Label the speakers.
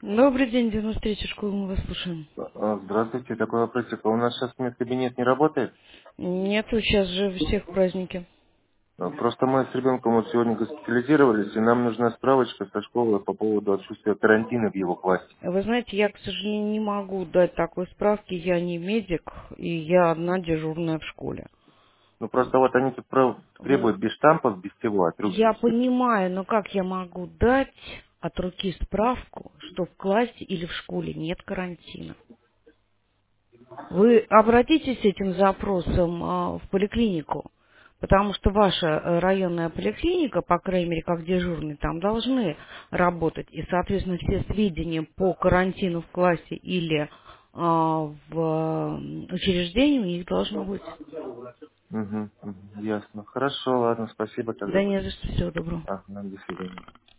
Speaker 1: Добрый день, 93-я школа, мы вас слушаем.
Speaker 2: Здравствуйте, такой вопросик. А у нас сейчас медкабинет не работает?
Speaker 1: Нету, сейчас же у всех праздники.
Speaker 2: Просто мы с ребенком вот сегодня госпитализировались, и нам нужна справочка со школы по поводу отсутствия карантина в его классе.
Speaker 1: Вы знаете, я, к сожалению, не могу дать такой справки, я не медик, и я одна дежурная в школе.
Speaker 2: Ну просто вот они тут
Speaker 1: Вы-
Speaker 2: требуют без штампов, без всего, от руки.
Speaker 1: Я понимаю, но как я могу дать от руки справку, что в классе или в школе нет карантина? Вы обратитесь с этим запросом в поликлинику, потому что ваша районная поликлиника, по крайней мере, как дежурный, там должны работать. И, соответственно, все сведения по карантину в классе или в учреждении у них должно быть.
Speaker 2: Угу, ясно. Хорошо, ладно, спасибо тогда
Speaker 1: Да не
Speaker 2: большое.
Speaker 1: за что, всего доброго.
Speaker 2: До свидания.